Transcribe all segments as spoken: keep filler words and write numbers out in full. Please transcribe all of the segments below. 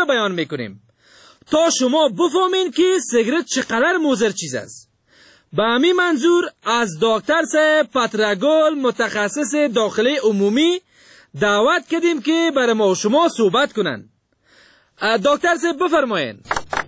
بیان میکنیم تا شما بفهمین که سیگرت چقدر مضر چیز است. به همین منظور از دکتر صاحب پترگل متخصص داخلی عمومی دعوت کردیم که برای ما و شما صحبت کنن. دکتر صاحب بفرمایین.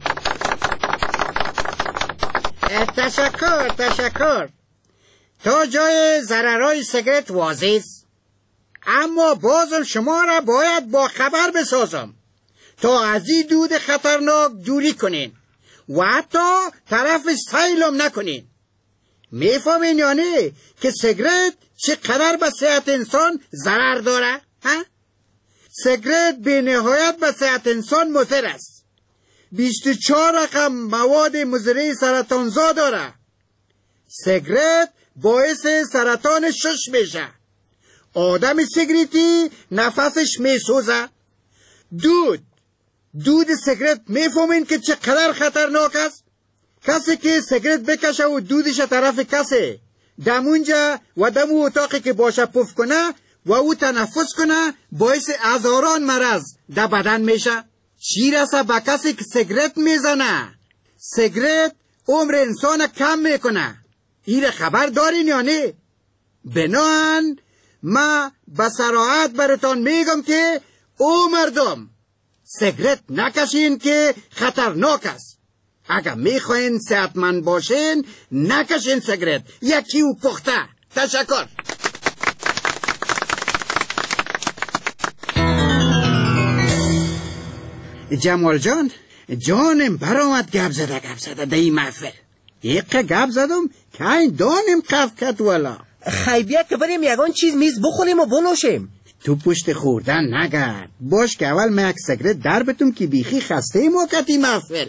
تشکر تشکر. تا جای ضررهای سیگرت واضح است، اما بازم شما را باید با خبر بسازم تا از این دود خطرناک دوری کنین و حتی طرف سیلم نکنین. میفهمین یا نه که سیگرت چقدر به صحت انسان ضرر داره؟ ها؟ سیگرت به نهایت به صحت انسان مضر است. بیست و چهار رقم مواد مضر سرطانزا داره. سیگرت باعث سرطان شش میشه. آدم سیگریتی نفسش میسوزه. دود دود سیگرت میفهمین که چقدر خطرناک است؟ کسی که سیگرت بکشه و دودش طرف کسی دمونجا و دم اتاقی که باشه پف کنه و او تنفس کنه باعث هزاران مرض در بدن میشه. چی رسه به کسی که سیگرت میزنه؟ سیگرت عمر انسان کم میکنه. این خبر دارین یا نه؟ بناهن ما به صراحت براتون میگم که او مردم سیگرت نکشین که خطرناک است. اگر میخواین صحتمند باشین نکشین سیگرت، یکی و پخته. تشکر. جمال جان جانم برآمد گپ زده گپ زده در این محفل. یک گپ زدم که این دانم قف کد والا. خیبیت که بریم یگان چیز میز بخوریم و بنوشیم. تو پشت خوردن نگرد. باش که اول من یک سیگرت در بتم که بیخی خسته ما کتی محفل.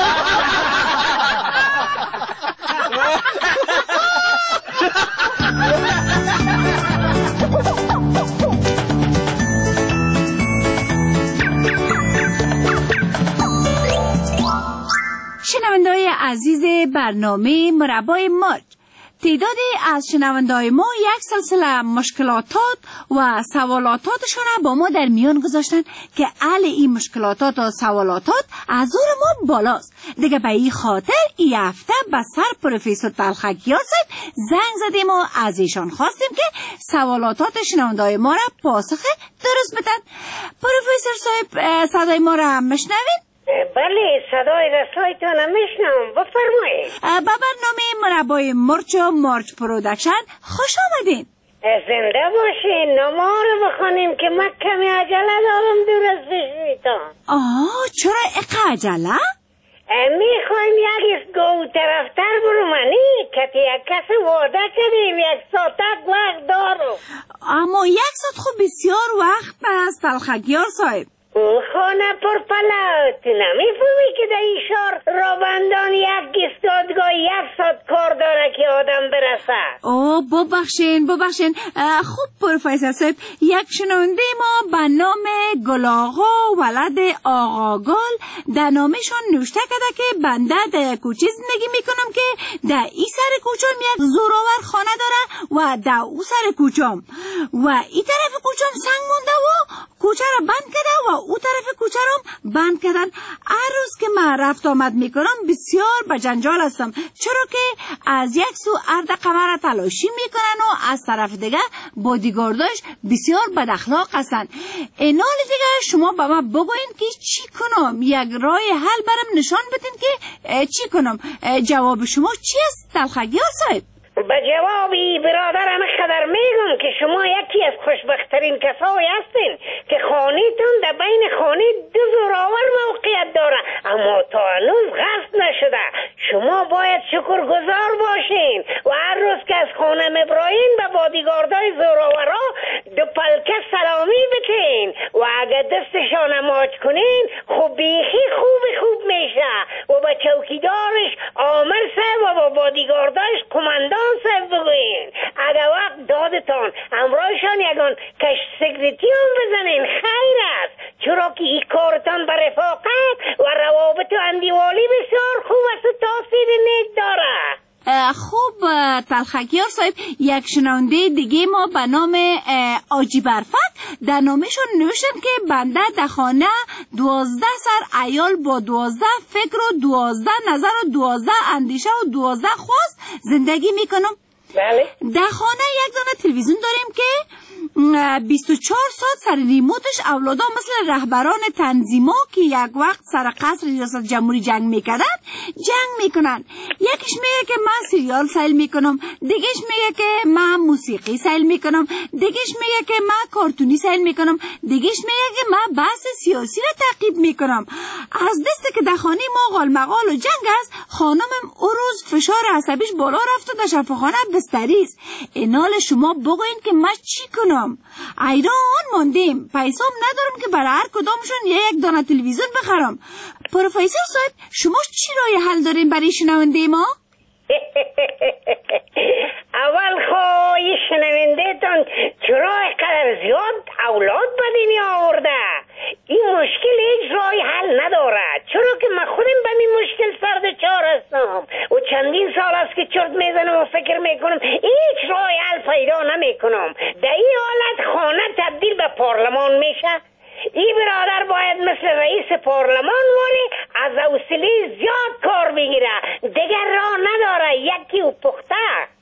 شنونده‌های عزیز برنامه مربای مرج، تعدادی از شنونده‌های ما یک سلسله مشکلاتات و سوالاتاتشون با ما در میان گذاشتن که حل این مشکلاتات و سوالاتات از زور ما بالاست. دیگه به این خاطر این هفته به سر پروفسور تلخکیان صاحب زنگ زدیم و از ایشان خواستیم که سوالاتات شنونده‌های ما را پاسخ درست بدن. پروفسور صاحب صدای ما را میشنوید؟ بله صدای رسایتان میشنم، بفرمایید. به برنامه مربای مرچ و مرچ پرودکشن خوش آمدین. زنده باشین. نامه رو بخونیم که من کمی عجله دارم دور از بشویتان. آه چرا اقا عجله؟ میخوایم یک گو طرفتر برومانی که یک کس واده کردیم یک ساعتک وقت دارم. اما یک ساعت خوب بسیار وقت است تلخکیان صاحب. او خانه پر پلات نمیفهمی که در این شهر رابندان یک ایستادگاه یک ساعت کار داره که آدم برسد. اوه ببخشین ببخشین. خوب پروفسور صاحب، یک شنونده ما به نام گل آقا ولد آقا گل در نامشون نوشته کرده که بنده در کوچه زندگی میکنم که در این سر کوچم یک زوراور خانه داره و در او سر کوچم و این طرف کوچم سنگ مونده و کوچه را بند کرده و او طرف کوچه را بند کردن. هر روز که من رفت آمد میکنم بسیار به جنجال هستم، چرا که از یک سو ارد قمر را تلاشی میکنن و از طرف دیگه بادیگارداش بسیار بد اخلاق هستن. اینال دیگه شما به من بگوین که چی کنم؟ یک راه حل برام نشان بدین که چی کنم. جواب شما چی است تلخکیان صاحب؟ به جوابی برادرم خبر میگم که شما یکی از خوشبخترین کسایی هستین که خانیتون در بین خانی دو زوراور موقعیت داره اما تا هنوز غصب نشده. شما باید شکرگزار باشین و هر روز که از خانه مبراین به بادیگاردای زوراورا دو پلکه سلامی بتین و اگر دستشان ماچ کنین خب بیخی خوب خوب میشه و به چوکیدارش آمر صاحب و با بادیگاردایش کماندان صاحب بگوین. اگر وقت دادتان امرایشان یکان کش سیگریتی هم بزنین خیر است، چرا که این کارتان به رفاقت و روابط و اندیوالی بسیار خوب است و تاثیر نیک داره. خوب تلخکیان صاحب، یک شنونده دیگه ما به نام آجی برفت در نامهشون نوشتن که بنده در خانه دوازده سر عیال با دوازده فکر و دوازده نظر و دوازده اندیشه و دوازده خواست زندگی میکنم. بله. در خانه یک دانه تلویزیون داریم که بیست و چهار ساعت سر ریموتش اولادا مثل رهبران تنظیما که یک وقت سر قصر ریاست جمهوری جنگ میکردن جنگ میکنن. یکیش میگه که من سریال سیل میکنم، دیگهش میگه که من موسیقی سیل میکنم، دیگهش میگه که من کارتونی سیل میکنم، دیگهش میگه که من بحث سیاسی را تعقیب میکنم. از دسته که در خانه ما غال مغال و جنگ است، خانمم او روز فشار عصبیش بالا رفت و در شفاخانه بستری است. اینال شما بگوین که من چی کنم؟ ایران ماندیم، پیسام ندارم که برای هر کدامشون یک دانه تلویزیون بخرم. پروفسور صاحب شما چی رای حل دارین برای شنونده ما؟ اول خو یه شنونده تان چرا قدر زیاد اولاد به دنیا آورده؟ این مشکل هیچ رای حل نداره، چرا که من خودم به این مشکل سردچار هستم و چندین سال است که چرت میزنم و فکر میکنم هیچ رای حل پیدا نمیکنم. در این حالت خانه تبدیل به پارلمان میشه. این برادر باید مثل رئیس پارلمان ولی از حوصله زیاد کار بگیره، دیگر راه نداره یکی و پخته.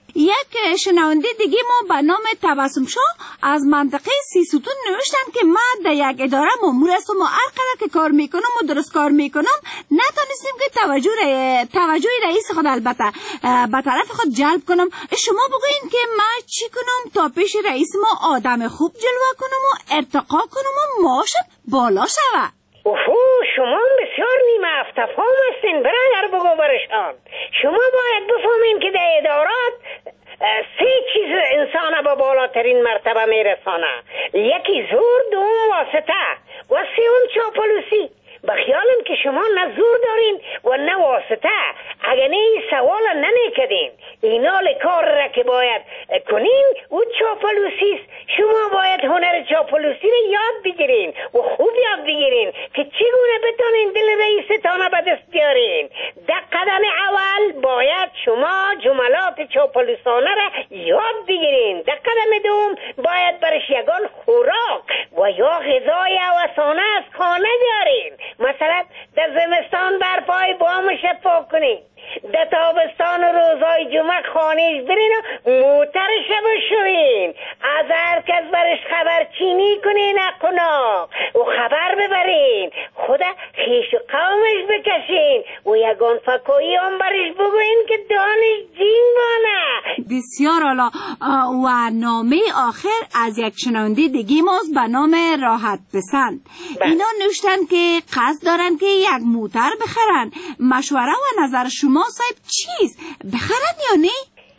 یک شنونده دیگه ما به نام تبسم شاه از منطقه سی ستون نوشتن که من در یک اداره مامور هستم و هر قدر که کار میکنم و درست کار میکنم نتونستیم که توجه توجه رئیس خود البته به طرف خود جلب کنم. شما بگوین که من چی کنم تا پیش رئیس ما آدم خوب جلوه کنم و ارتقا کنم و معاشم بالا شود؟ اوفو شما بسیار نیمه افتفام هستین برادر، بگو برشان. شما باید بفهمین که در ادارات سه چیز انسان با بالاترین مرتبه میرسانه. یکی زور، دوم واسطه و سوم چاپلوسی. بخیالم که شما نه زور دارین و نه واسطه. اگر نه این سوال نمیکدین اینال کار را که باید کنین و چاپلوسی است. شما باید هنر چاپلوسی را یاد بگیرین و خوب یاد بگیرین که چگونه بتونین دل رئیستان به دست بیارین. در قدم اول باید شما جملات چاپلوسانه را یاد بگیرین. در قدم دوم باید برش یگان خوراک و یا غذای اوسانه از خانه بیارین. مثلا در زمستان برپای بامش پاک کنین، در تابستان و روزای جمعه خانهش برین و موترش بشوین، از هر کس برش خبر چینی کنین اقنا و خبر ببرین، خدا خیش و قومش بکشین و یگان فکایی هم برش بگوین که دانش جین بانه. بسیار عالی. و نامه آخر از یک شنونده دیگه ماست به نام راحت پسند. اینا نوشتن که قصد دارن که یک موتر بخرن. مشوره و نظر شما صاحب چیست؟ بخرن یا نه؟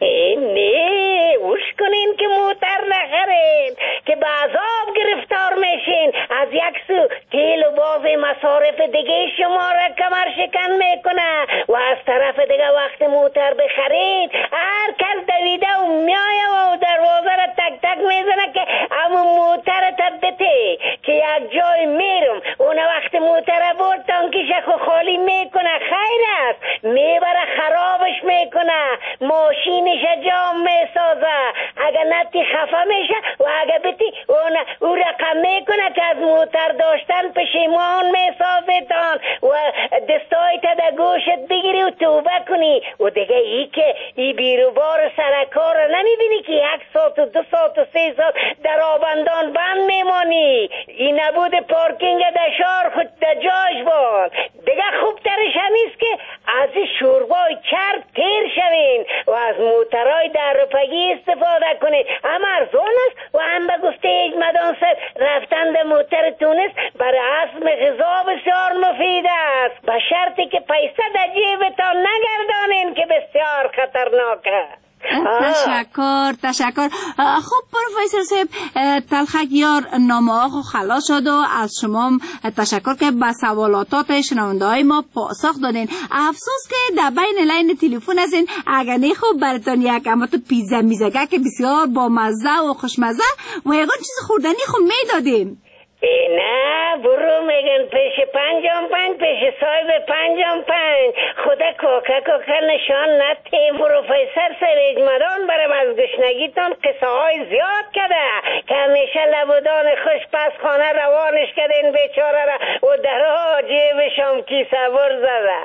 نه اوش کنین که موتر نخرین که به عذاب گرفتار میشین. از یک سو تیل و باز مصارف دیگه شما را کمر شکن میکنه و از طرف دیگه وقت موتر بخرید هر کس دویده و میایه و دروازه را تک تک میزنه که اما موتر تبته که یک جای میرم اون وقت موتر برد تانکیش خو خالی میکنه. خیر است میبره خرابش میکنه، ماشینش جام میسازه. اگر نتی خفه میشه و اگر بتی اون او رقم میکنه که از موتر داشتن پشیمان میسازتان و دستای تا در گوشت بگیری و توبه کنی. و دیگه ای که ای بیروبار سرکار رو نمیبینی که یک ساعت و دو ساعت و سه ساعت در آبندان بند میمانی. این نبود پارکینگ در شهر خود در جاش بود. دیگه خوبترش همیست که از شوربای چرب تیر شوین و از موترهای در رفگی استفاده کنید. هم ارزان است و هم به گفته اجمدان سر رفتن در موتر تونس برای هضم غذا بسیار مفید است، به شرطی که پیسه در جیبتان نگردانین که بسیار خطرناکه. تشکر تشکر. خب پروفسور صاحب تلخک یار نامه ها خلاص شد و از شما تشکر که به سوالاتات شنونده های ما پاسخ دادین. افسوس که در بین لین تلفن هستین، اگر نه خوب براتون یک اما تو پیزا میزگه که بسیار با مزه و خوشمزه و یکان چیز خوردنی خو میدادیم. نه برو میگن پیش پنجام پنج پیش صاحب پنجام پنج خدا کوکا کوکا نشان نتی پروفیسر سویج مدان برم از گشنگیتان قصه های زیاد کده که همیشه لبودان خوش پس خانه روانش کده این بیچاره را و درها جیبشم کیسه بر زده.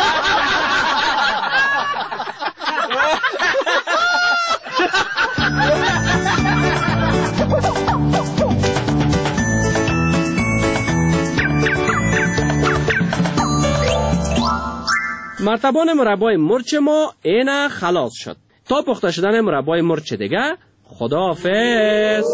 مرتبان مربای مرچ ما اینه خلاص شد. تا پخته شدن مربای مرچ دیگه خداحافظ.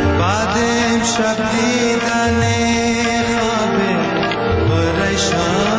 بعد امشب دیدن خواب پریشان